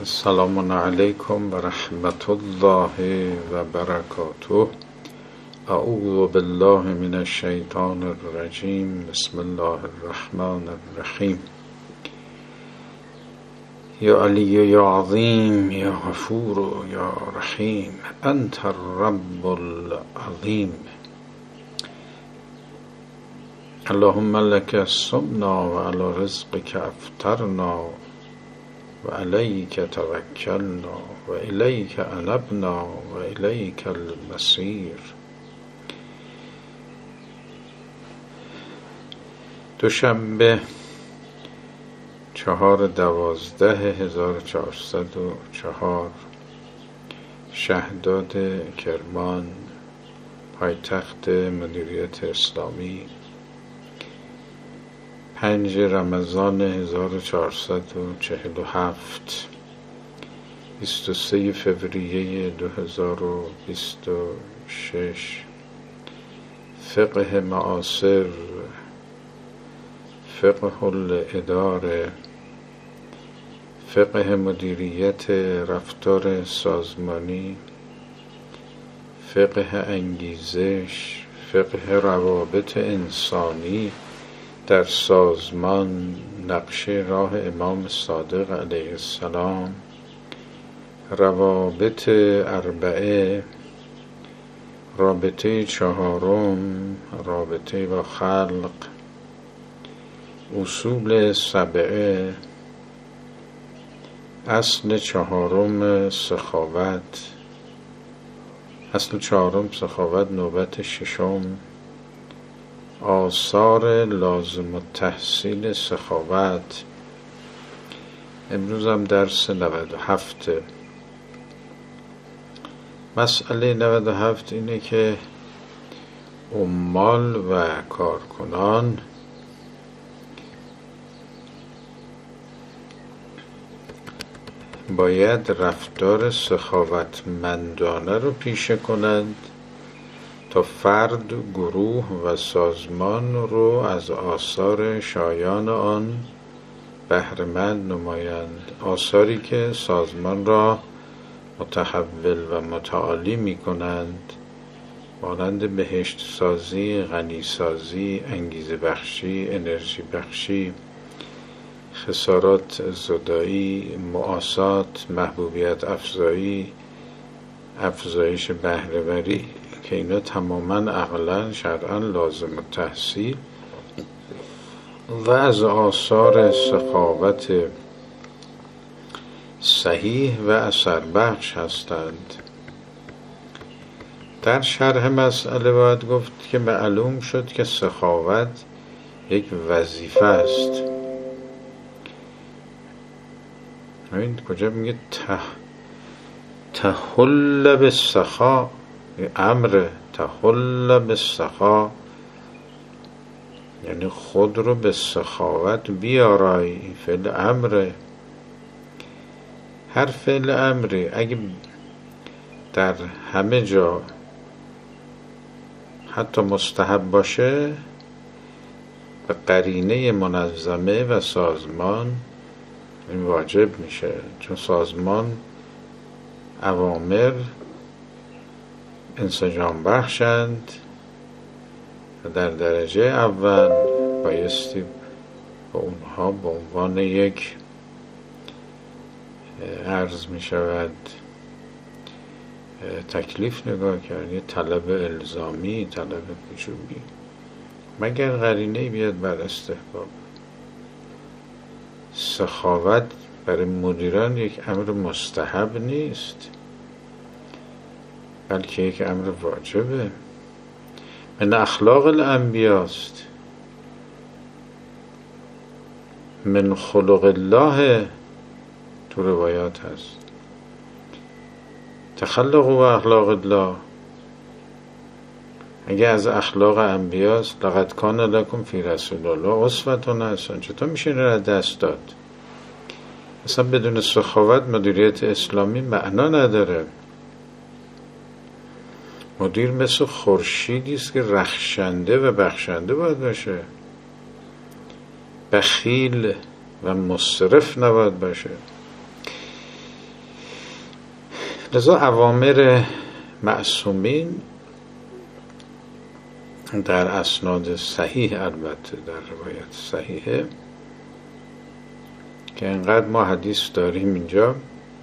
السلام علیکم و رحمت الله و برکاته. اعوذ بالله من الشیطان الرجیم. بسم الله الرحمن الرحیم. یا علی یا عظیم یا غفور یا رحیم انت الرب العظیم. اللهم لك صمنا و علی رزقك افطرنا و علیک توکلنا و الیک انبنا و الیک المصیر. دوشنبه 4/12/1404 شهداد کرمان، پایتخت مدیریت اسلامی، 5 رمضان 1447، 23 فوریه 2026. فقه معاصر، فقه الاداره، فقه مدیریت رفتار سازمانی، فقه انگیزش، فقه روابط انسانی در سازمان، نقشه راه امام صادق علیه السلام، روابط اربعه، رابطه 4، رابطه با خلق، اصول 7، اصل 4 سخاوت، اصل 4 سخاوت، نوبت 6، آثار لازم التحصیل سخاوت. امروز هم درس 97. مسئله 97 اینه که عمال و کارکنان باید رفتار سخاوتمندانه رو پیشه کنند تا فرد، گروه و سازمان رو از آثار شایان آن بهره‌مند نمایند، آثاری که سازمان را متحول و متعالی می کنند، مانند بهشت سازی، غنی سازی، انگیزه بخشی، انرژی بخشی، خسارات زدایی، مؤاسات، محبوبیت افزایی، افزایش بهره‌وری، که اینا تماما عقلا شرعا لازم التحصیل و از آثار سخاوت صحیح و اثر بخش هستند. در شرح مسئله باید گفت که معلوم شد که سخاوت یک وظیفه است. ببین کجا میگه تحل بالسخا، امر تحل بالسخا یعنی خود رو به سخاوت بیارای. فعل امر، هر فعل امری اگه در همه جا حتی مستحب باشه، به قرینه منظمه و سازمان این واجب میشه، چون سازمان اوامر انسجام بخشند و در درجه اول بایستی با اونها به عنوان یک عرض می شود تکلیف نگاه کرد، یه طلب الزامی، طلب وجوبی، مگر قرینه بیاد بر استحباب. سخاوت برای مدیران یک امر مستحب نیست، بلکه یک امر واجبه، من اخلاق الانبیاست، من خلق الله تو روایات هست. تخلق و اخلاق الله اگه از اخلاق انبیاست، لقد کان لکم فی رسول الله اسوة حسنة، چطور میشه این را دست داد؟ اصلا بدون سخاوت مدیریت اسلامی معنا نداره. مدیر مثل خورشیدی است که رخشنده و بخشنده باید باشه، بخیل و مصرف نباید باشه. لذا اوامر معصومین در اسناد صحیح، البته در روایت صحیحه که انقدر ما حدیث داریم اینجا،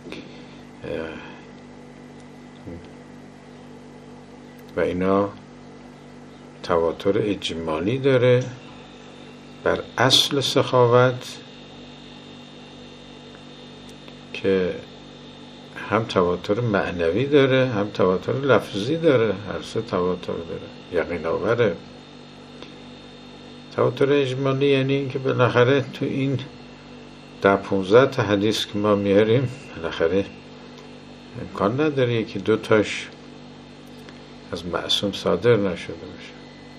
و اینا تواتر اجمالی داره بر اصل سخاوت که هم تواتر معنوی داره هم تواتر لفظی داره، هر سه تواتر داره، یقین آوره. تواتر اجمالی یعنی این که بالاخره تو این 10-15 تا حدیث که ما میاریم بالاخره امکان نداره یکی 2 تاش از معصوم صادر نشده باشه.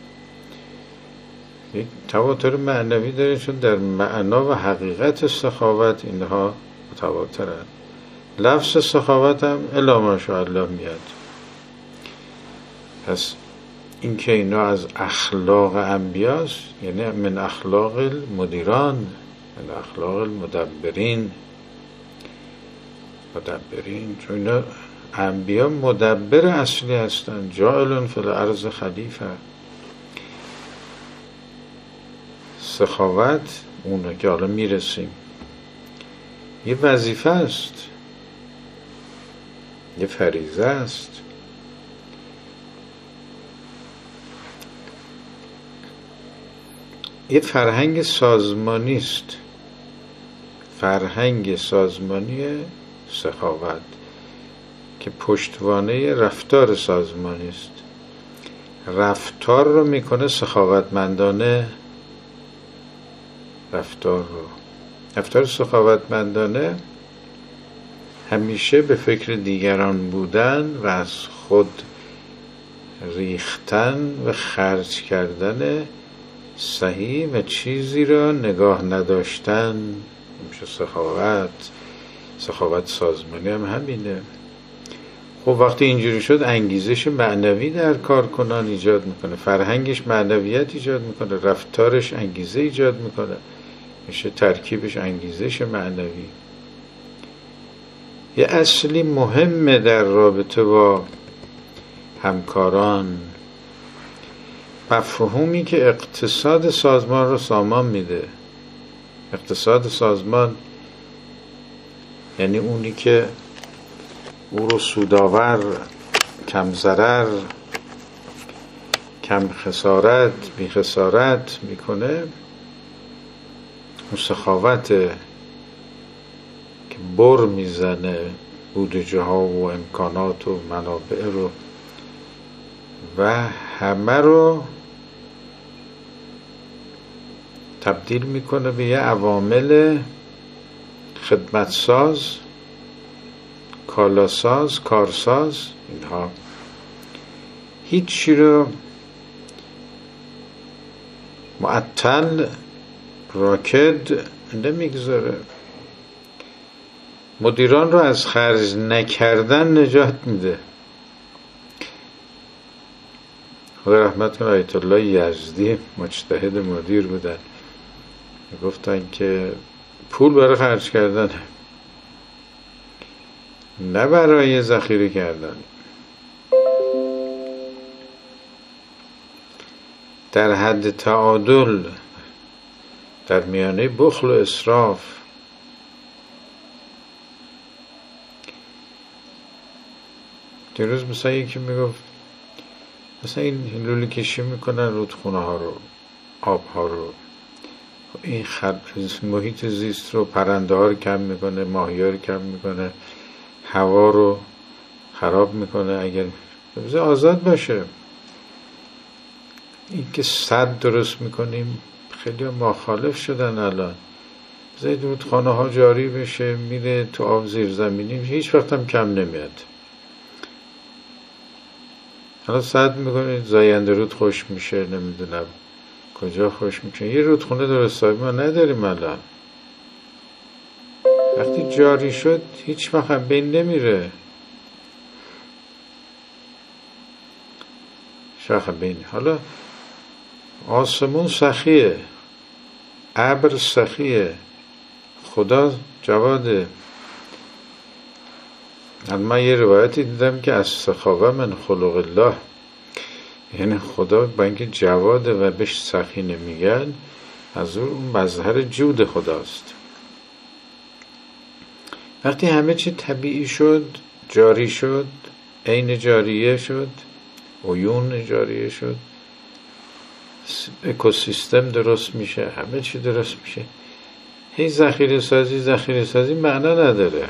یک تواتر معنوی داره چون در معنا و حقیقت سخاوت اینها متواترن. لفظ سخاوت هم الا ماشاءالله میاد. پس این که اینا از اخلاق انبیاست، یعنی من اخلاق المدیران، من اخلاق المدبرین، چون اینا انبیا مدبر اصلی هستن. جاعلون فی الارض خلیفه. سخاوت اونه که حالا میرسیم یه وظیفه است، یه فریضه است. یه فرهنگ سازمانی است، فرهنگ سازمانی سخاوت که پشتوانه رفتار سازمانی است. رفتار رو میکنه سخاوتمندانه. رفتار سخاوتمندانه همیشه به فکر دیگران بودن و از خود ریختن و خرج کردن صحیح و چیزی را نگاه نداشتن میشه سخاوت سازمانی هم همینه. خب وقتی اینجوری شد انگیزش معنوی در کارکنان ایجاد میکنه، فرهنگش معنویت ایجاد میکنه، رفتارش انگیزه ایجاد میکنه، میشه ترکیبش انگیزش معنوی. یه اصلی مهمه در رابطه با همکاران، مفهومی که اقتصاد سازمان رو سامان میده. اقتصاد سازمان یعنی اونی که او رو سودآور، کم ضرر، کم خسارت، بی خسارت میکنه. اون سخاوته که بر میزنه بودجه ها و امکانات و منابع رو و همه رو تبدیل میکنه به یه عوامل خدمتساز، کالاساز، کارساز. اینها هیچی رو معطل، راکد نمیگذاره. مدیران رو از خرج نکردن نجات میده. خدا رحمت کنه آیت الله یزدی مجتهد مدیر بودن، گفتن که پول برای خرج کردن نه برای ذخیره کردن. در حد تعادل در میانه بخل و اسراف. دیروز مثلا یکی میگفت مثلا این لوله کشی میکنن رودخونه ها رو، آب ها رو، این محیط زیست رو، پرنده ها رو کم میکنه، ماهی ها رو کم میکنه، هوا رو خراب میکنه. اگر بذار آزاد باشه. این که سد درست میکنیم خیلی مخالف شدن الان. بذار رودخانه ها جاری بشه، میره تو آب زیرزمینی، هیچ وقت هم کم نمیاد. حالا سد میکنید زاینده رود خوش میشه، نمیدونم کجا خوش میشه. یه رودخونه درست حسابی ما نداریم الان. وقتی جاری شد هیچ وقت هم بین نمیره. شاخ بین. حالا آسمون سخیه، ابر سخیه، خدا جواده، من یه روایتی دیدم که از سخاوه من خلق الله، یعنی خدا با اینکه جواده و بهش سخی نمیگن، از اون مظهر جود خداست. وقتی همه چی طبیعی شد، جاری شد، عین جاریه شد، عیون جاریه شد، اکوسیستم درست میشه، همه چی درست میشه، هی ذخیره سازی معنا نداره.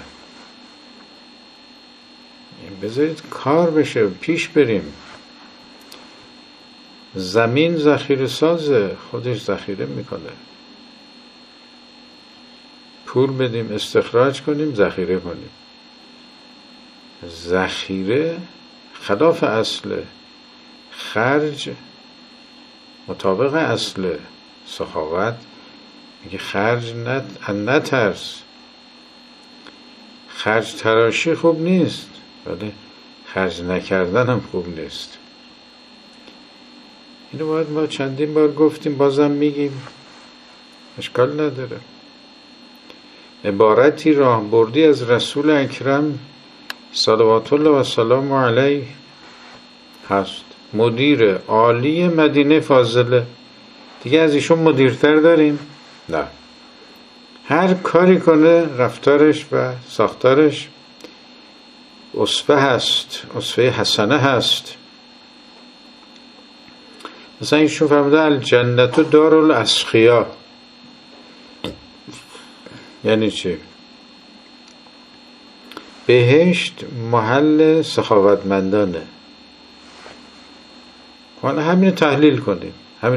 بذارید کار بشه، پیش بریم. زمین ذخیره سازه، خودش ذخیره میکنه. پول بدیم استخراج کنیم، ذخیره کنیم. ذخیره خلاف اصله، خرج مطابق اصله. سخاوت میگه خرج نترس. خرج تراشی خوب نیست، ولی خرج نکردن هم خوب نیست. اینو باید ما چندین بار گفتیم، بازم میگیم، اشکال نداره. عبارتی راهبردی از رسول اکرم صلوات الله و سلام علیه هست، مدیر عالی مدینه فاضله. دیگه از ایشون مدیرتر داریم؟ نه. هر کاری کنه رفتارش و ساختارش اسوه هست، اسوه حسنه هست. مثلا ایشون فرموده الجنت دار الاسخیا. یعنی چی؟ بهشت محل سخاوتمندانه. حالا همین تحلیل کنیم.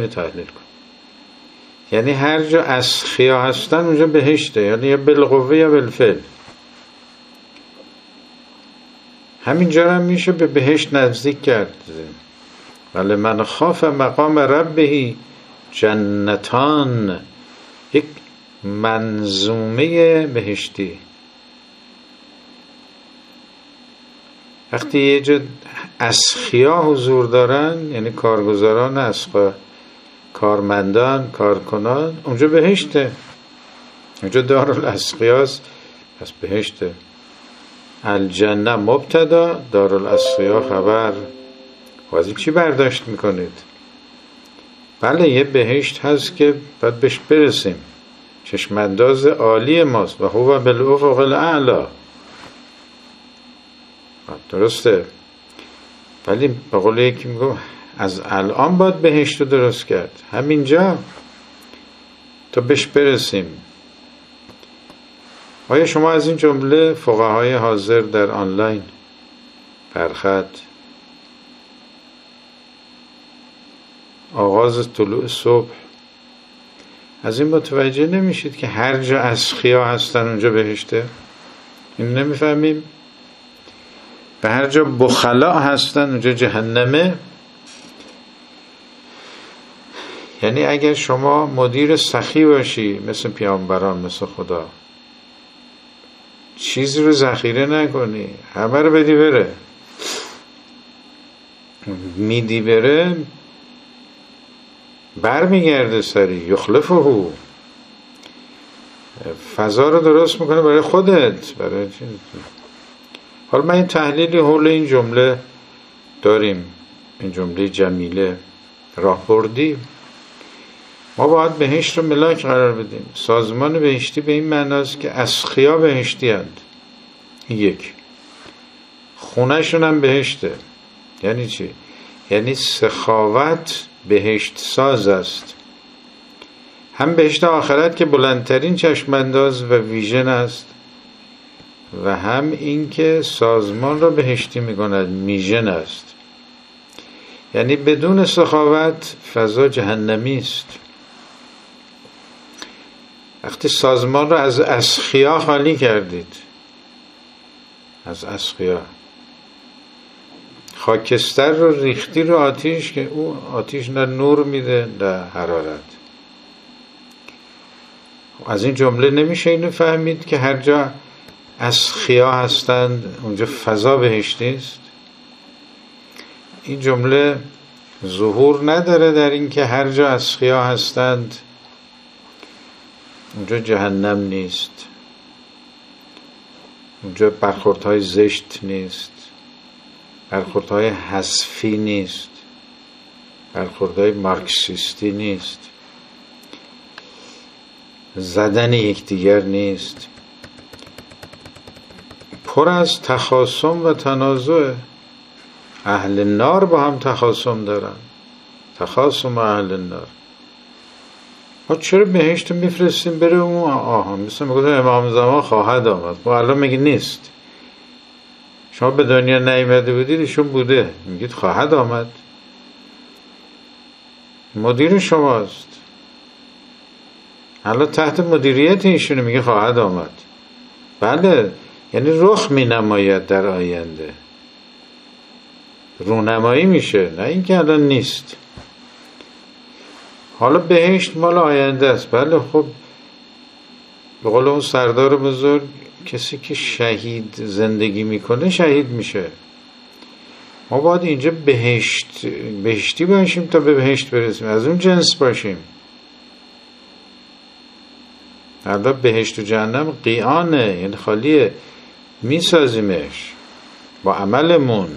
یعنی هر جا اسخیا هستن اونجا بهشته، یعنی یا بالقوه یا بالفعل. همین جا هم میشه به بهشت نزدیک کرد. ولی من خاف مقام ربه جنتان، یک منظومه بهشتی. وقتی یه جا اسخیا حضور دارن، یعنی کارگزاران اسخیا، کارمندان، کارکنان، اونجا بهشته، اونجا دارالاسخیاست، پس بهشته. الجنه مبتدا، دارالاسخیا خبر. از این چی برداشت میکنید؟ بله یه بهشت هست که باید بهش برسیم، چشمانداز عالی ماست و هو بالافق الاعلی. درسته، ولی به قول یکی میگم از الان باید بهشت رو درست کرد، همینجا تا بهش برسیم. آیا شما از این جمله فقهای حاضر در آنلاین پرخط، آغاز طلوع صبح، از این متوجه نمیشید که هر جا اسخیا هستن اونجا بهشته؟ این نمیفهمیم؟ و هر جا بخلا هستن اونجا جهنمه. یعنی اگر شما مدیر سخی باشی مثل پیامبران، مثل خدا، چیزی رو ذخیره نکنی، همه رو بدی بره، میدی بره، برمیگرده سری، یخلفه، فضا رو درست میکنه برای خودت، برای چی؟ حالا من این تحلیلی حول این جمله داریم، این جمله جمیله راهبردی. ما باید بهشت رو ملاک قرار بدیم. سازمان بهشتی به این معناست که اسخیا بهشتی هست. یک، خونه شون هم بهشته. یعنی چی؟ یعنی سخاوت بهشت ساز است. هم بهشت آخرت که بلندترین چشمانداز و ویژن است، و هم این که سازمان را بهشتی میکند، میژن است. یعنی بدون سخاوت فضا جهنمی است. وقتی سازمان را از اسخیا خالی کردید، از اسخیا خاکستر رو ریختی رو آتیش، که او آتیش نه نور میده نه حرارت. از این جمله نمیشه اینو فهمید که هر جا اسخیا هستند اونجا فضا بهشتی است؟ این جمله ظهور نداره در این که هر جا اسخیا هستند اونجا جهنم نیست. اونجا برخوردهای زشت نیست، برخوردهای حذفی نیست، برخوردهای مارکسیستی نیست، زدن یکدیگر نیست، پر از تخاصم و تنازع. اهل نار با هم تخاصم دارن، تخاصم اهل النار. ما چرا بهشت میفرستیم بره اون؟ آها مثل میگه امام زمان خواهد آمد. خب الان میگه نیست. شما به دنیا نیامده بودید، ایشون بوده، میگید خواهد آمد. مدیر شماست، الان تحت مدیریت ایشونه، میگه خواهد آمد. بله، یعنی رخ می نماید در آینده، رونمایی میشه، نه اینکه الان نیست. حالا بهشت مال آینده است. بله خب به قول اون سردار بزرگ، کسی که شهید زندگی میکنه شهید میشه. ما باید اینجا بهشتی باشیم تا به بهشت برسیم، از اون جنس باشیم. حالا بهشت و جهنم قیانه، یعنی خالیه، میسازیمش با عملمون.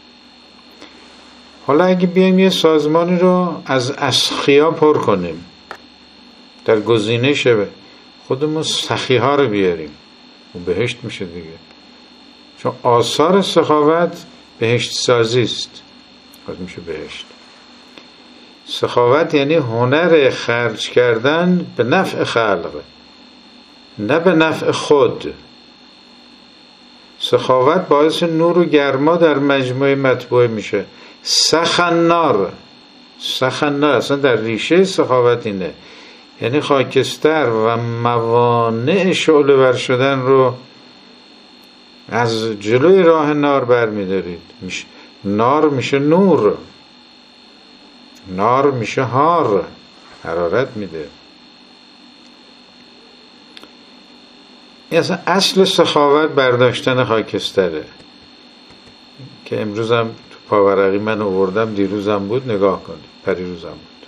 حالا اگه بیایم یه سازمانی رو از اسخیا پر کنیم، در گزینش خودمون سخیها رو بیاریم، اون بهشت میشه دیگه. چون آثار سخاوت بهشت سازی است، خود میشه بهشت. سخاوت یعنی هنر خرج کردن به نفع خلق، نه به نفع خود. سخاوت باعث نور و گرما در مجموعه مطبوعه میشه. سخنار اصلا در ریشه سخاوت اینه، یعنی خاکستر و موانع شعله ور شدن رو از جلوی راه نار برمیدارید. نار میشه نور، نار میشه هار، حرارت میده. اصل سخاوت برداشتن خاکستره که امروزم تو پاورقی من آوردم، دیروزم بود، نگاه کنید، پریروزم بود.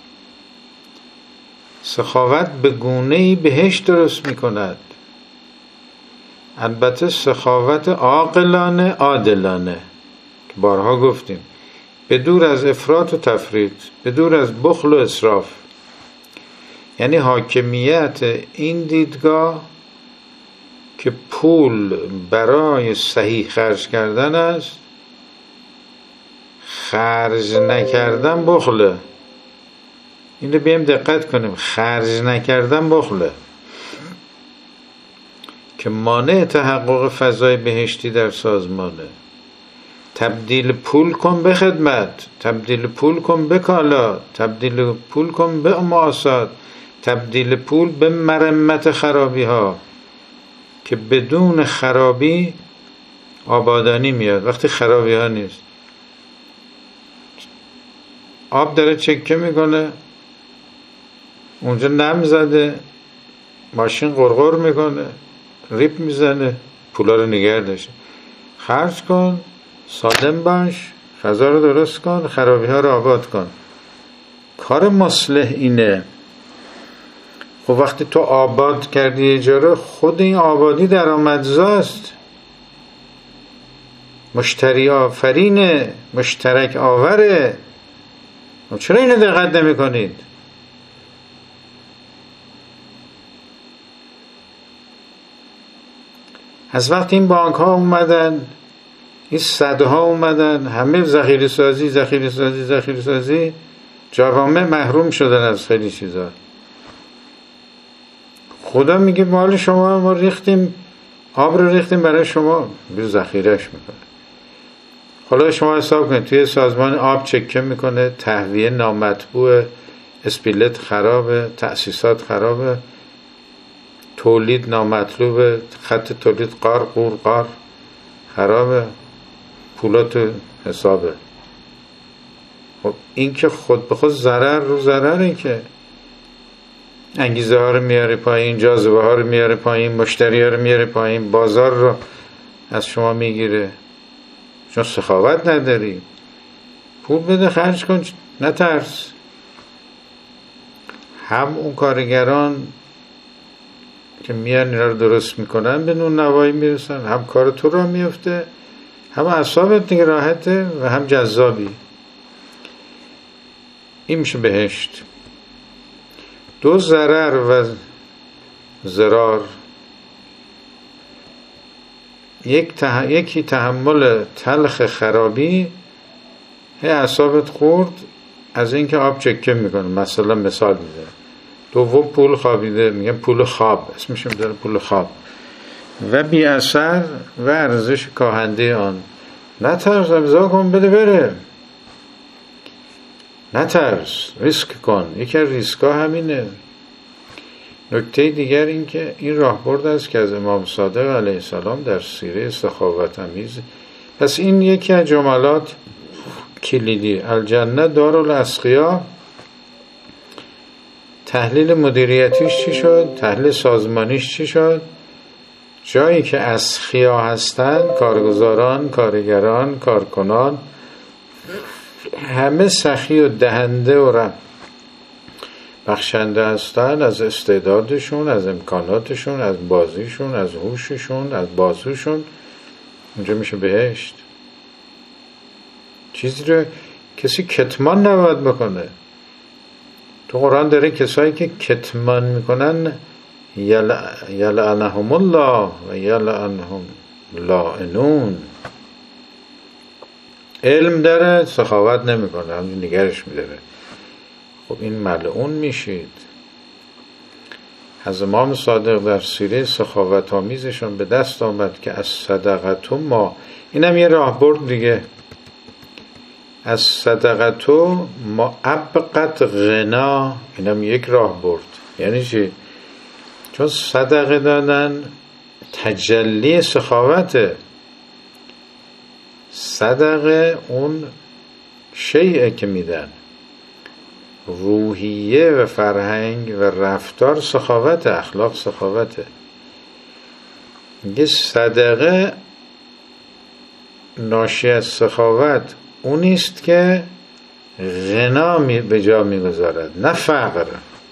سخاوت به گونه‌ای بهشت درست میکند. البته سخاوت عاقلانه عادلانه که بارها گفتیم، به دور از افراط و تفریط، به دور از بخل و اسراف. یعنی حاکمیت این دیدگاه که پول برای صحیح خرج کردن است، خرج نکردن بخله. این رو بیایم دقت کنیم، خرج نکردن بخله که مانع تحقق فضای بهشتی در سازمانه. تبدیل پول کن به خدمت، تبدیل پول کن به کالا، تبدیل پول کن به معاشات، تبدیل پول به مرمت خرابی ها، که بدون خرابی آبادانی میاد. وقتی خرابی ها نیست، آب داره چکه میکنه، اونجا نم زده، ماشین غرغر میکنه، ریپ میزنه، پولا رو نگه داشته. خرج کن، سالم باش، فضا رو درست کن، خرابی ها رو آباد کن. کار مصلح اینه. خب وقتی تو آباد کردی اجاره، خود این آبادی درآمدزاست، مشتری آفرینه، مشترک آوره. چرا اینو دقت نمی کنید؟ از وقتی این بانک ها اومدن، این صدها اومدن، همه ذخیره سازی، جوامع محروم شدن از خیلی چیزا. خدا میگه مال شما، ما ریختیم، آب رو ریختیم برای شما، بیر ذخیرهش میکنه. حالا شما حساب کنید، توی سازمان آب چکه میکنه، تهویه نامطبوع، اسپیلت خرابه، تأسیسات خرابه، تولید نامطلوبه، خط تولید قار خرابه، پولا تو حسابه. خب این که خود به خود ضرر رو ضرره، که انگیزه ها رو میاره پایین، جاذبه ها رو میاره پایین، مشتری ها رو میاره پایین، بازار رو از شما میگیره. چون سخاوت نداری، پول بده خرج کن، نترس. هم اون کارگران که میان اینا رو درست میکنن به نون نوایی میرسن، هم کار تو را میفته، هم اعصابت دیگه راحته و هم جذابی. این میشه بهشت. دو ضرر و ضرار، یکی تحمل تلخ خرابی، اعصابت خورد از اینکه آب چکه میکنه، مثلا مثال میده. دوم پول خوابیده، میگن پول خواب، اسمش میذاره پول خواب، و بی اثر و ارزش کاهنده آن. نترس، امضا کن بده بره، نترس، ریسک کن. یکی از ریسکا همینه. نکته دیگر این که این راهبرد است که از امام صادق علیه السلام در سیره سخاوت آمیز. پس این یکی از جملات کلیدی. الجنه دارالاسقیا. تحلیل مدیریتیش چی شد؟ تحلیل سازمانیش چی شد؟ جایی که اسخیا هستن، کارگزاران، کارگران، کارکنان، همه سخی و دهنده و بخشنده هستن از استعدادشون، از امکاناتشون، از بازیشون، از هوششون، از بازوشون. اونجا میشه بهشت. چیزی رو کسی کتمان نباید بکنه. تو قرآن داره کسایی که کتمان میکنن یلعنهم الله و یلعنهم لائنون. علم داره، سخاوت نمیکنه، همین نگرش میداره. خب این ملعون میشید. از امام صادق در سیره سخاوت آمیزشون به دست آمد که از صدقتو ما، اینم یه راهبرد دیگه، از صدقتو ما ابقت غنا، اینم یک راهبرد. یعنی چی؟ چون صدقه دادن تجلی سخاوته. صدقه اون شیئه که میدن، روحیه و فرهنگ و رفتار سخاوت، اخلاق سخاوته. میگه صدقه ناشی از سخاوت اونیست که غنا به جا میگذارد، نه فقر.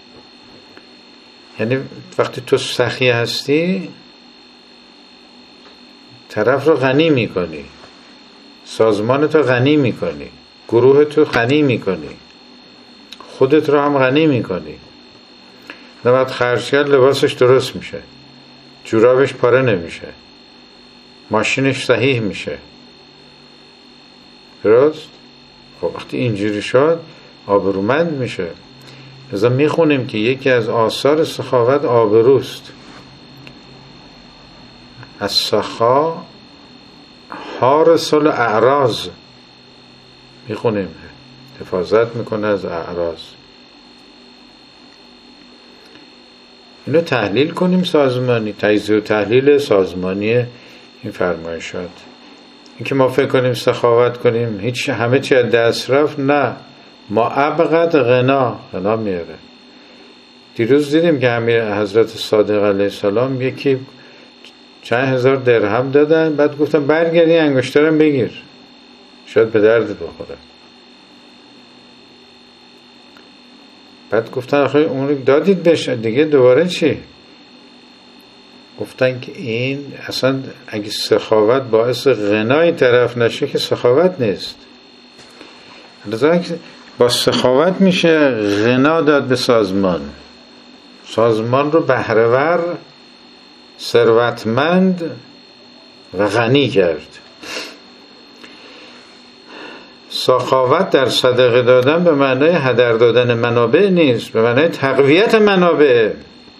یعنی وقتی تو سخی هستی طرف رو غنی میکنی، سازمان تو غنی میکنی، گروه تو غنی میکنی، خودت رو هم غنی میکنی. نباید خرج کرد، لباسش درست میشه، جورابش پاره نمیشه، ماشینش صحیح میشه. درست؟ خب وقتی اینجوری شد آبرومند میشه. لذا میخونیم که یکی از آثار سخاوت آبروست. از سخا حارس الاعراض، میخونیم حفاظت میکنه از اعراض. اینو تحلیل کنیم سازمانی، تجزیه و تحلیل سازمانی این فرمایشات. این که ما فکر کنیم سخاوت کنیم هیچ همه چی از دست رفت، نه، ما ابقت غنا میاره. دیروز دیدیم که همین حضرت صادق علیه السلام یکی چند هزار درهم دادن، بعد گفتن برگردی انگشترم بگیر، شاید به دردت بخوره. بعد گفتن آخه اون دادید بهش دیگه، دوباره چی؟ گفتن که این اصلا اگه سخاوت باعث غنای طرف نشه که سخاوت نیست. لذا با سخاوت میشه غنا داد به سازمان، سازمان رو بهره‌ور، ثروتمند و غنی کرد. سخاوت در صدقه دادن به معنای هدر دادن منابع نیست، به معنای تقویت منابع.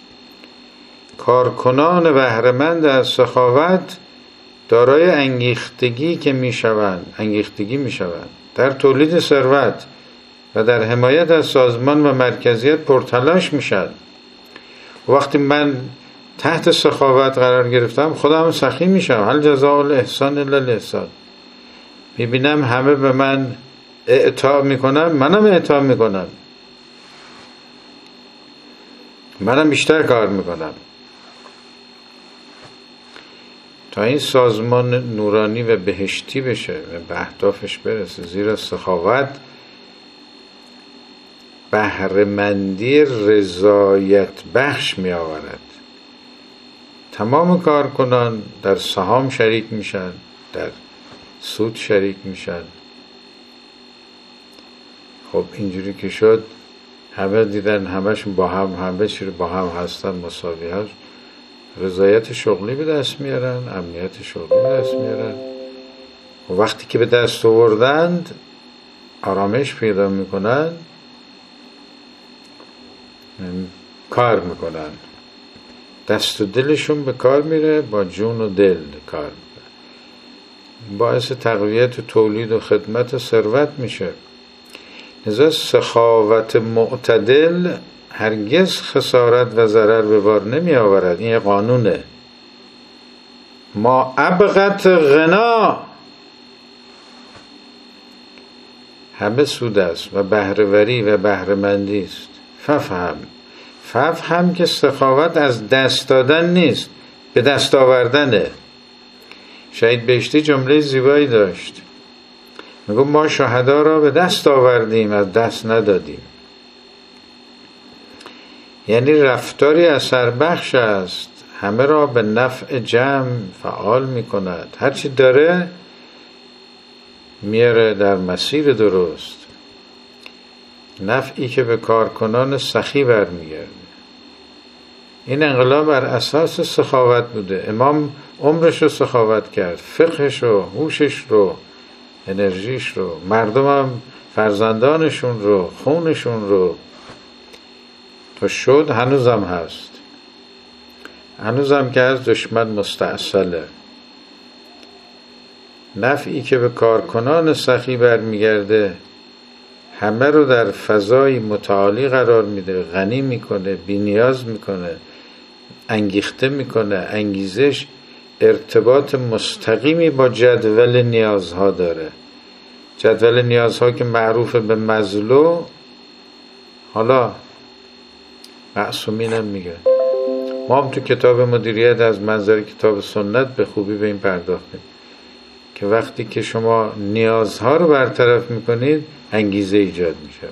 کارکنان بهره‌مند از سخاوت دارای انگیختگی میشوند در تولید ثروت و در حمایت از سازمان و مرکزیت پرتلاش میشن. وقتی من تحت سخاوت قرار گرفتم خودم سخی میشم. هل جزاء الاحسان الا الاحسان. میبینم همه به من اعطا میکنن، منم اعطا میکنم، منم بیشتر کار میکنم تا این سازمان نورانی و بهشتی بشه و به اهدافش برسه. زیرا سخاوت بهره‌مندی رضایت بخش می آورد. تمام کارکنان در سهام شریک میشن، در سود شریک میشن. خب اینجوری که شد همه دیدن همشون با هم، همه چی رو با هم هستن، مساوی هست، رضایت شغلی به دست میارن، امنیت شغلی به دست میارن. و وقتی که به دست آوردند آرامش پیدا میکنن، کار میکنن، دست و دلشون به کار میره، با جون و دل کار میکنن، باعث تقویت و تولید و خدمت و ثروت میشه. لذا سخاوت معتدل هرگز خسارت و ضرر به بار نمی آورد. این قانونه. ما ابغت غنا، همه سود است و بهره‌وری و بهره‌مندی است. ففهم که سخاوت از دست دادن نیست، به دست آوردنه. شهید بهشتی جمله زیبایی داشت، میگه ما شهدا را به دست آوردیم، از دست ندادیم. یعنی رفتاری اثر بخش است، همه را به نفع جمع فعال می کند. هرچی داره میاره در مسیر درست، نفعی که به کارکنان سخی برمیگرده. این انقلاب بر اساس سخاوت بوده. امام عمرش رو سخاوت کرد، فقهش رو، هوشش رو، انرژیش رو، مردم هم فرزندانشون رو، خونشون رو، تا شد. هنوزم هست، هنوزم که از دشمن مستعصله. نفعی که به کارکنان سخی برمیگرده همه رو در فضای متعالی قرار میده، غنی میکنه، بی نیاز میکنه، انگیخته میکنه. انگیزش ارتباط مستقیمی با جدول نیازها داره. جدول نیازها که معروف به مزلو، حالا معصومین هم میگه. ما هم تو کتاب مدیریت از منظر کتاب سنت به خوبی به این پرداختیم که وقتی که شما نیازها رو برطرف میکنید انگیزه ایجاد میشه.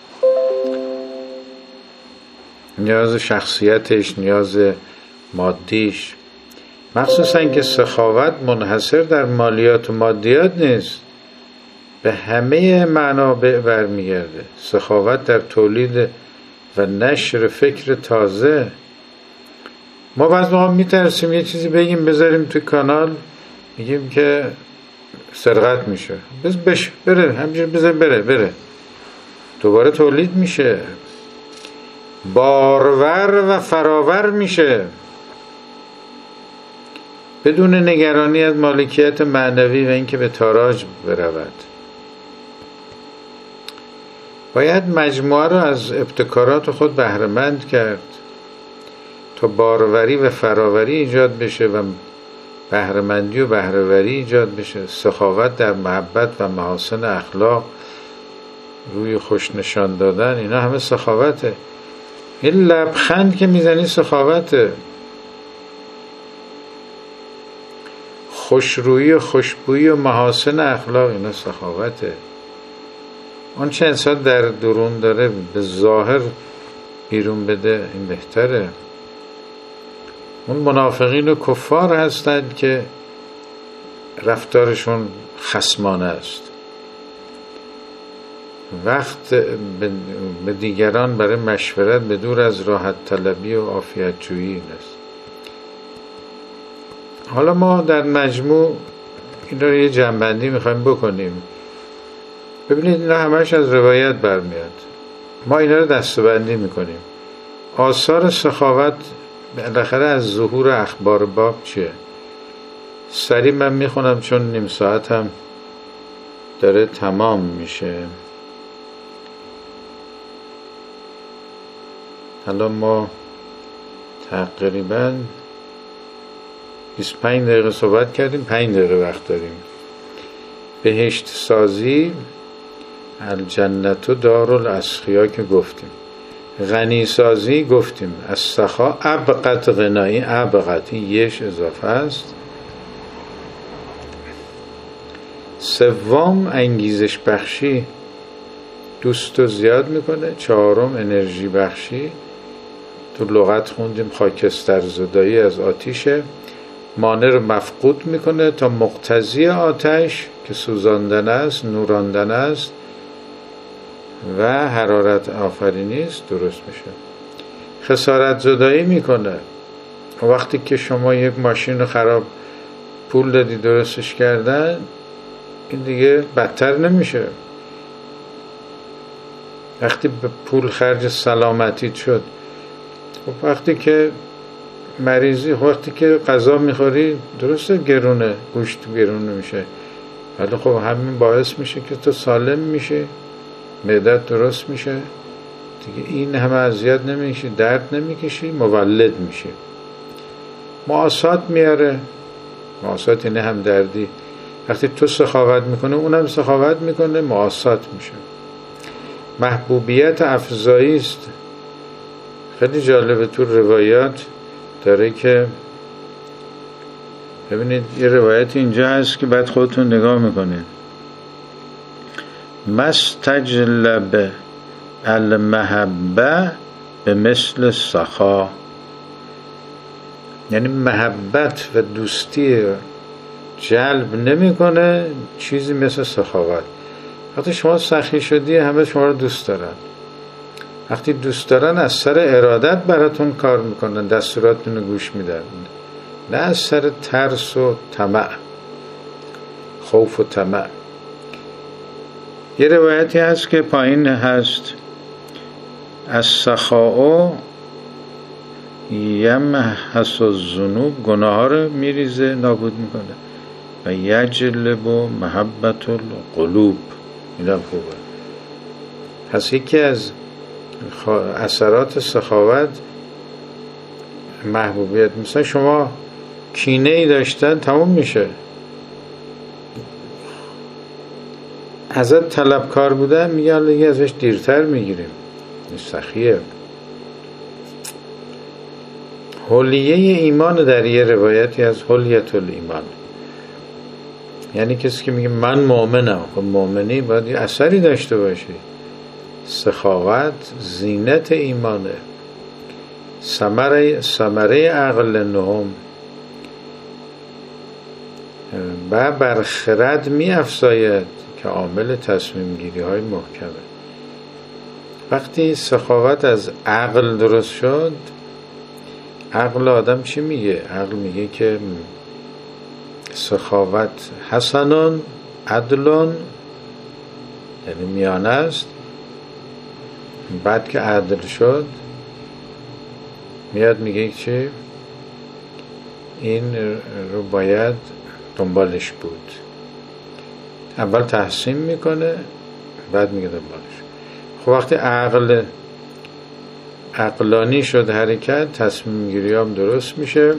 نیاز شخصیتش، نیاز مادیش. مخصوصا که سخاوت منحصر در مالیات و مادیات نیست، به همه منابع برمیگرده. سخاوت در تولید و نشر فکر تازه. ما بعضی موقع میترسیم یه چیزی بگیم بذاریم توی کانال، میگیم که سرقت میشه، بره همینجور بذار بره، دوباره تولید میشه، بارور و فراور میشه، بدون نگرانی از مالکیت معنوی و اینکه به تاراج برود. باید مجموعه رو از ابتکارات خود بهره‌مند کرد تا باروری و فراوری ایجاد بشه و بهره‌مندی و بهره‌وری ایجاد بشه. سخاوت در محبت و محاسن اخلاق، روی خوش نشان دادن، اینا همه سخاوته. این لبخند که میزنی سخاوته. خوشرویی و خوشبویی و محاسن اخلاق، اینا سخاوته. اون چه انسان در درون داره به ظاهر بیرون بده، این بهتره. اون منافقین و کفار هستند که رفتارشون خصمانه است، وقت به دیگران برای مشورت به دور از راحت طلبی و عافیت جویی است. حالا ما در مجموع این رو یه جنبندی میخوایم بکنیم. ببینید اینا همش از روایت برمیاد، ما اینا رو دسته‌بندی میکنیم. آثار سخاوت بالاخره از ظهور اخبار باب چیه؟ سریع من میخونم چون نیم ساعت هم داره تمام میشه. حالا ما تقریبا 25 دقیقه صحبت کردیم، 5 دقیقه وقت داریم. بهشت سازی، الجنت و دارالاسخیا که گفتیم، غنی سازی گفتیم، از سخا ابقت غنایی، ابقت این یش اضافه است. سوم انگیزش بخشی، دوست رو زیاد میکنه. چهارم انرژی بخشی، تو لغت خوندیم خاکستر زدایی از آتیشه، مانع رو مفقود میکنه تا مقتضی آتش که سوزاندن است، نوراندن است و حرارت آفرینی است درست میشه. خسارت زدایی میکنه. وقتی که شما یک ماشین رو خراب پول دادی درستش کردن، این دیگه بدتر نمیشه. وقتی به پول خرج سلامتیت شد، خب وقتی که مریضی، وقتی که غذا میخوری درسته گرونه، گوشت گرونه میشه، ولی خب همین باعث میشه که تو سالم میشه، معدت درست میشه دیگه، این همه اذیت نمیکشی، درد نمیکشی، مولد میشه. معاسات میاره. معاسات یعنی هم دردی. وقتی تو سخاوت میکنه اونم سخاوت میکنه، معاسات میشه. محبوبیت افزایی است. خیلی جالبه تو روایات داره که ببینید یه روایت اینجا هست که بعد خودتون نگاه میکنید. مستجلب المحبه به مثل سخا، یعنی محبت و دوستی جلب نمیکنه چیزی مثل سخاوت. وقتی شما سخی شدی همه شما رو دوست دارن. وقتی دوست دارن از سر ارادت براتون کار میکنن، دستوراتتون رو گوش میدن، نه از سر ترس و طمع، خوف و طمع. یه روایتی هست که پایین هست از سخاء یمحص الذنوب، گناه ها رو میریزه، نابود میکنه، و یجلب محبت القلوب. اینم خوبه. پس یکی از اثرات سخاوت محبوبیت. مثلا شما کینه ای داشتن تموم میشه، ازت طلبکار بودن میگه حالا دیگه ازش دیرتر میگیریم. سخیه. حلیه ایمان در یه روایتی از حلیت الایمان، یعنی کسی که میگه من مؤمنم، خب مؤمنی باید یه اثری داشته باشی. سخاوت زینت ایمانه، ثمره عقل نهم و بر خرد می افزاید که عامل تصمیم گیری های محکمه. وقتی سخاوت از عقل درست شد، عقل آدم چی میگه؟ عقل میگه که سخاوت حسنون عدلون، یعنی میانه است. بعد که عدل شد میاد میگه چی؟ این رو باید دنبالش بود. اول تحسین میکنه، بعد میگه دنبالش. خب وقتی عقلانی شد حرکت، تصمیم گیری هم درست میشه.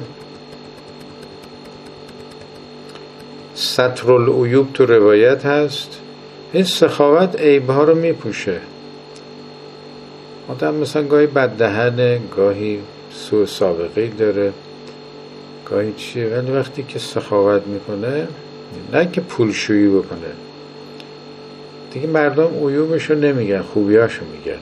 ستر العیوب تو روایت هست. این سخاوت عیبها رو میپوشه. آدم مثلا گاهی بددهنه، گاهی سوء سابقه‌ای داره، گاهی چیه، ولی وقتی که سخاوت میکنه، نه که پولشویی بکنه دیگه، مردم عیوبشو نمیگن، خوبیاشو میگن.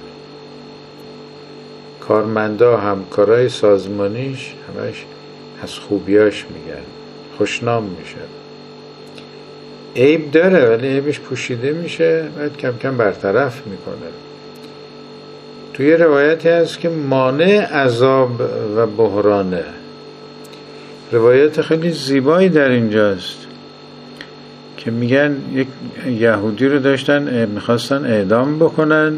کارمندا، همکارای سازمانیش همش از خوبیاش میگن، خوشنام میشه. عیب داره ولی عیبش پوشیده میشه، بعد کم کم برطرف میکنه. توی روایتی هست که مانع عذاب و بحرانه. روایت خیلی زیبایی در اینجاست که میگن یک یهودی رو داشتن میخواستن اعدام بکنن،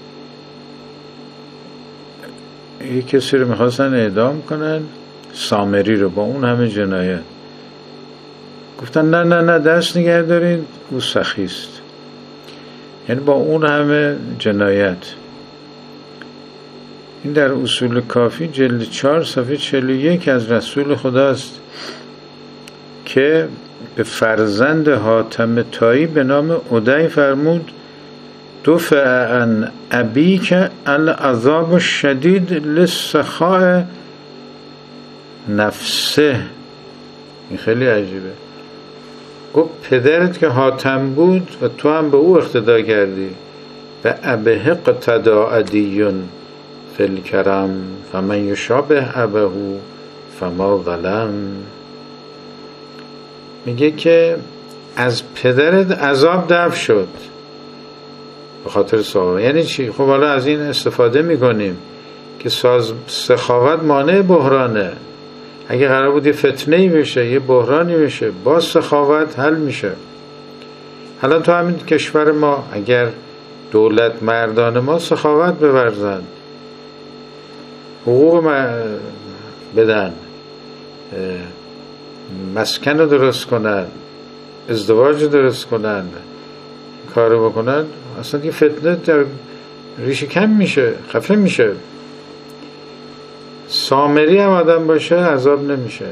یک کسی رو میخواستن اعدام کنن، سامری رو، با اون همه جنایت. گفتن نه نه نه دست نگه دارید، او سخیست. یعنی با اون همه جنایت. این در اصول کافی جلد 4 صفحه 41 از رسول خداست که به فرزند حاتم طایی به نام عدی فرمود دفع عن ابیک العذاب الشدید للسخاء نفسه. این خیلی عجیبه. گفت پدرت که حاتم بود و تو هم به او اقتدا کردی، و ابهق تدا عدیون فی الکرم فمن یشابه ابه فما ظلم. میگه که از پدرت عذاب دفع شد به خاطر سخاوت. یعنی چی؟ خب حالا از این استفاده میکنیم که سخاوت مانع بحرانه. اگه قرار بود یه فتنه‌ای بشه، یه بحرانی بشه، با سخاوت حل میشه. حالا تو همین کشور ما اگر دولت مردان ما سخاوت بورزن، حقوق بدن، مسکن رو درست کنن، ازدواج رو درست کنن، کارو بکنن، اصلا دیگه فتنه در ریشه کم میشه، خفه میشه. سامری هم آدم باشه عذاب نمیشه.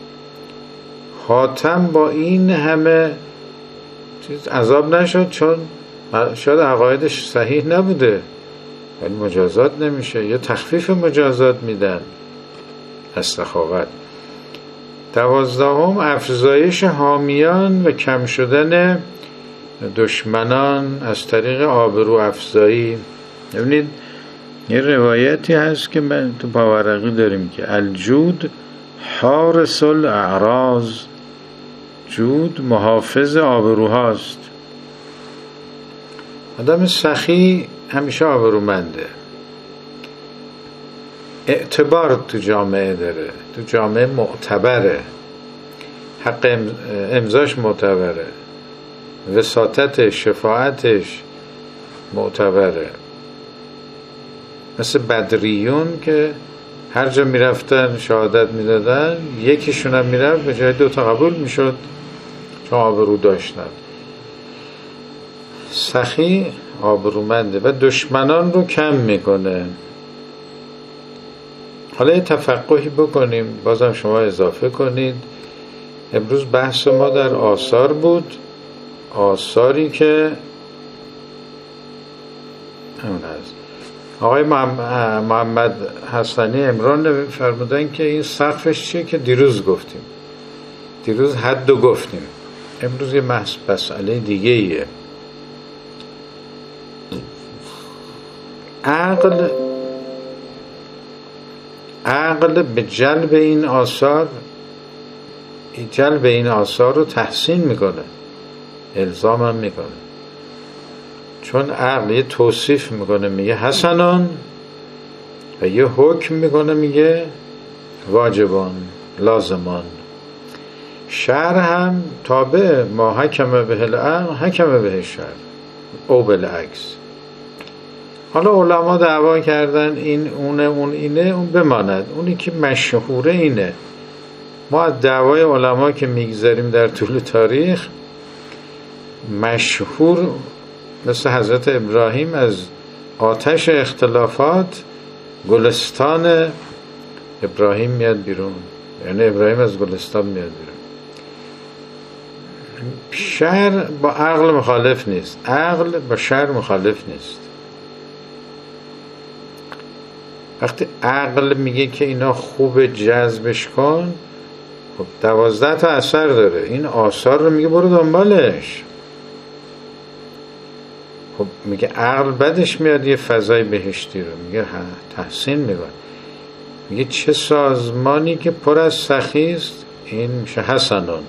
حاتم با این همه چیز عذاب نشد چون شاید عقایدش صحیح نبوده، ولی مجازات نمیشه یا تخفیف مجازات میدن از سخاوت. 12 افزایش حامیان و کم شدن دشمنان از طریق آبرو افزایی. ببینید یه روایتی هست که من تو باورقی داریم که الجود حارس الاعراض، جود محافظ آبروهاست. آدم سخی همیشه آبرومنده، اعتبار تو جامعه داره، تو جامعه معتبره، حق امضاش معتبره، وساطتش، شفاعتش معتبره. مثل بدریون که هر جا میرفتن شهادت میدادن، یکیشون هم میرفت به جای 2 قبول میشد چون آبرو داشتن. سخی آبرومنده و دشمنان رو کم میکنه. حالا یه تفقهی بکنیم، بازم شما اضافه کنید. امروز بحث ما در آثار بود، آثاری که همون هست. آقای محمد حسنی عمران فرمودن که این سقفش چیه که دیروز گفتیم، دیروز حدو گفتیم، امروز یه مسئله دیگه ایه. عقل به جلب این آثار رو تحسین میکنه، الزام هم میکنه. چون عقل یه توصیف میکنه میگه حسنان و یه حکم میکنه میگه واجبان لازمان. شرع هم تابع ما حکم به العقل حکم به شرع او بالعکس. حالا علما دعوا کردن این اونه اون اینه، اون بماند. اونی که مشهوره اینه. ما از دعوای علما که میگذاریم در طول تاریخ، مشهور مثل حضرت ابراهیم از آتش اختلافات گلستان ابراهیم میاد بیرون، یعنی ابراهیم از گلستان میاد بیرون. شرع با عقل مخالف نیست، عقل با شرع مخالف نیست. وقتی عقل میگه که اینا خوب جذبش کن، خب 12 تا اثر داره، این آثار رو میگه برو دنبالش. خب میگه عقل بدش میاد یه فضای بهشتی رو، میگه تحسین میکنه، میگه چه سازمانی که پر از سخیست این میشه حسنون.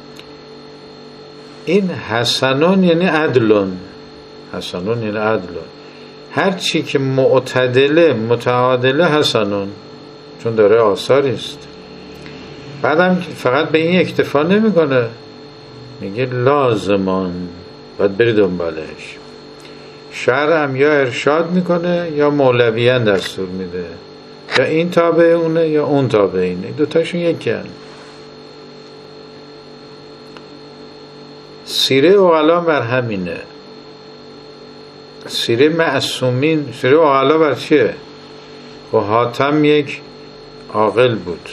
این حسنون یعنی عدلون، حسنون یعنی عدلون. هر چی که معتدله متعادله حسنون، چون داره آثاریست. بعدم فقط به این اکتفا نمیکنه، میگه لازمان، باید بری دنبالش. شرع هم یا ارشاد میکنه یا مولویان دستور میده، یا این تابع اونه یا اون تابع اینه، دوتاشون یکی هن. سیره اغلا بر همینه. سیره معصومین، سیره اغلا بر چیه؟ و حاتم یک عاقل بود،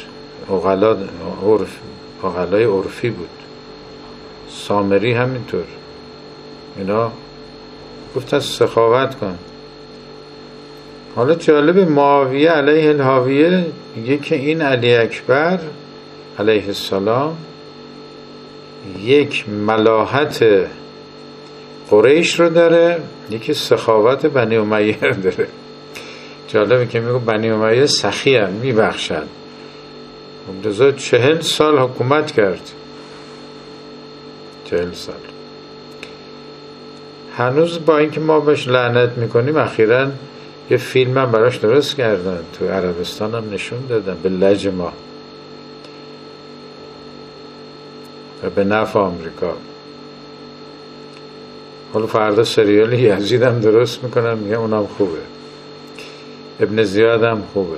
اغلای عرفی بود، سامری همینطور. اینا گفت از سخاوت کن. حالا جالب، معاویه علیه الحاویه میگه که این علی اکبر علیه السلام یک ملاحت قریش رو داره، یکی سخاوت بنی امیه رو داره. جالبه که میگو بنی امیه سخی هم میبخشن. رضا 40 سال حکومت کرد، 40 سال. هنوز با اینکه ما بهش لعنت میکنیم، اخیراً یه فیلم هم براش درست کردن، تو عربستان هم نشون دادن به لهجه ما و به نفع آمریکا. حالا فردا سریال یزید هم درست میکنن، میگه اونم خوبه، ابن زیاد هم خوبه.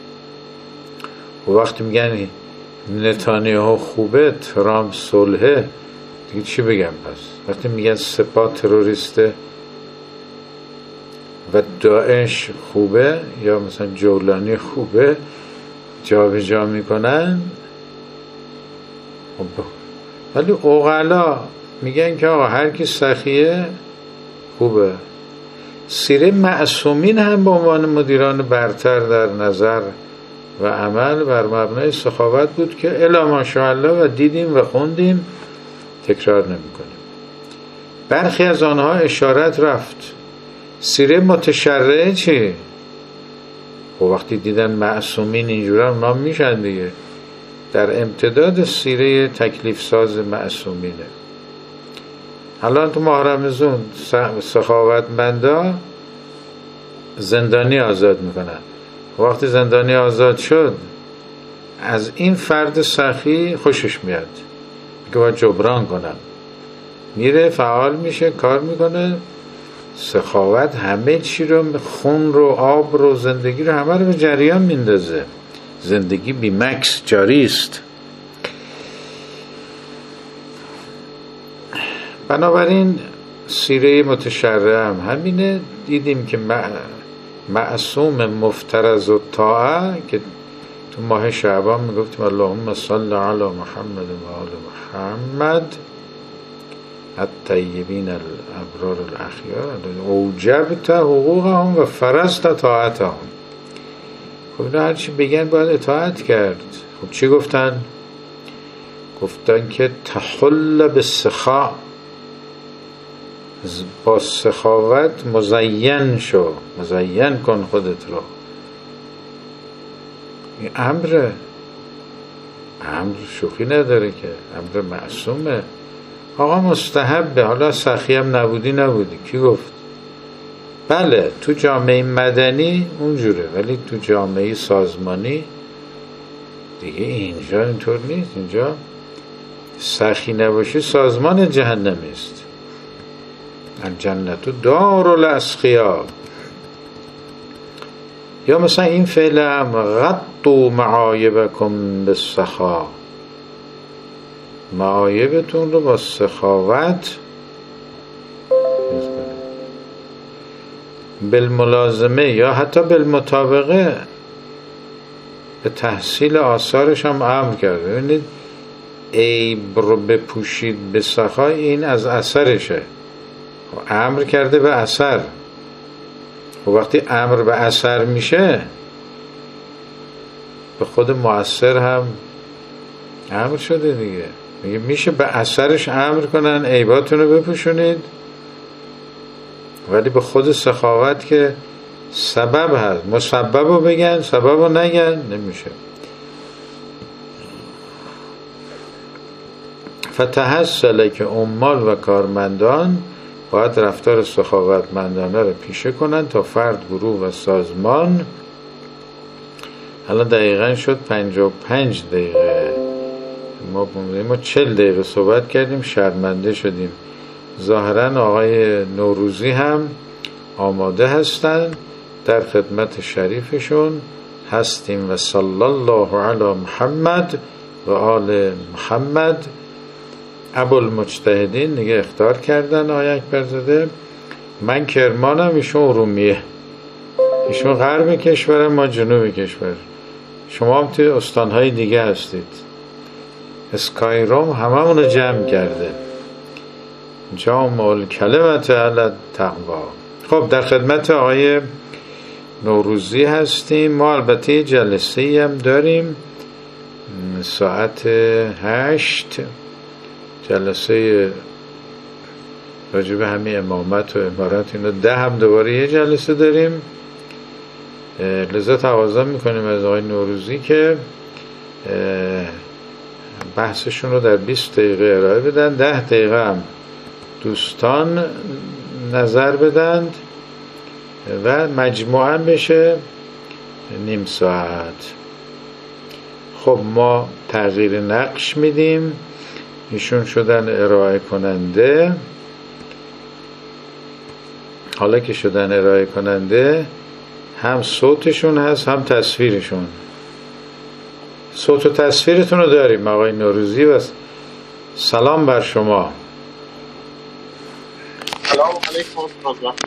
و وقتی میگن نتانیاهو خوبه، ترامپ صلحه، دیگه چی بگم؟ پس وقتی میگن سپاه تروریسته و داعش خوبه یا مثلا جولانی خوبه، جا به جا میکنن. ولی عقلا میگن که آقا هر کی سخیه خوبه. سیره معصومین هم به عنوان مدیران برتر در نظر و عمل بر مبنای سخاوت بود که الا ماشاءالله و دیدیم و خوندیم، تکرار نمی کنیم. برخی از آنها اشارت رفت. سیره متشرعه چی؟ خب وقتی دیدن معصومین اینجور هم نام میشن دیگه. در امتداد سیره تکلیف ساز معصومینه. الان تو ماه رمضان سخاوتمندا زندانی آزاد میکنن. وقتی زندانی آزاد شد، از این فرد سخی خوشش میاد، میگه باید جبران کنم، میره فعال میشه، کار میکنه. سخاوت همه چی رو، خون رو، آب رو، زندگی رو، همه رو به جریان میندازه. زندگی بی مکس جاری است. بنابراین سیره متشرع هم همینه. دیدیم که معصوم مفترض و طاعه که تو ماه شعبان میگفتیم اللهم صل علی محمد و آل محمد الطیبین الابرار الاخیار اوجبت حقوقهم و فرضت طاعتهم. خب اینا هرچی بگن باید اطاعت کرد. خب چی گفتن؟ گفتن که تحل بالسخاء، با سخاوت مزین شو، مزین کن خودت رو. این امر شوخی نداره که، امر معصومه. آقا مستحبه. حالا سخی هم نبودی کی گفت؟ بله تو جامعه مدنی اونجوره، ولی تو جامعه سازمانی دیگه اینجا اینطور نیست. اینجا سخی نباشی سازمان جهنمی است. الجنت دار الاسخیا. یا مثلا این فعل هم غطوا معایبکم بالسخا، معایبتون رو با سخاوت بالملازمه یا حتی بالمطابقه به تحصیل آثارش هم امر کرده. ببینید عیب رو بپوشید به سخا، این از اثرشه. امر کرده به اثر. و وقتی امر به اثر میشه، به خود مؤثر هم امر شده دیگه. میگه میشه به اثرش امر کنن عیباتون رو بپوشونید، ولی به خود سخاوت که سبب هست، مسبب رو بگن سبب رو نگن، نمیشه. فتحصل که عمال و کارمندان باید رفتار سخاوتمندانه رو پیشه کنن تا فرد، گروه و سازمان. الان دقیقا شد 55 دقیقه. ما 40 دقیقه صحبت کردیم، شرمنده شدیم. ظاهرا آقای نوروزی هم آماده هستن، در خدمت شریفشون هستیم. و صلی الله علی محمد و آل محمد. ابوالمجتهدین دیگه اخطار کردن آقای اکبرزاده. من کرمانم، ایشون ارومیه. ایشون غرب کشور، ما جنوب کشور. شما هم توی استانهای دیگه هستید. اسکایروم هممون رو جمع کرده. جامع الکلمت علی تقوا. خب در خدمت آقای نوروزی هستیم. ما البته جلسه‌ای هم داریم ساعت 8، جلسه راجب همین امامت و امارات. اینا 10 هم دوباره یه جلسه داریم. لذا تقاضا میکنیم از آقای نوروزی که بحثشون رو در 20 دقیقه ارائه بدن، 10 دقیقه هم دوستان نظر بدند و مجموعاً بشه نیم ساعت. خب ما تغییر نقش میدیم، ایشون شدن ارائه کننده. حالا که شدن ارائه کننده، هم صوتشون هست هم تصویرشون. صوت و تصویرتون رو داریم آقای نوروزی و سلام بر شما. سلام علیکم.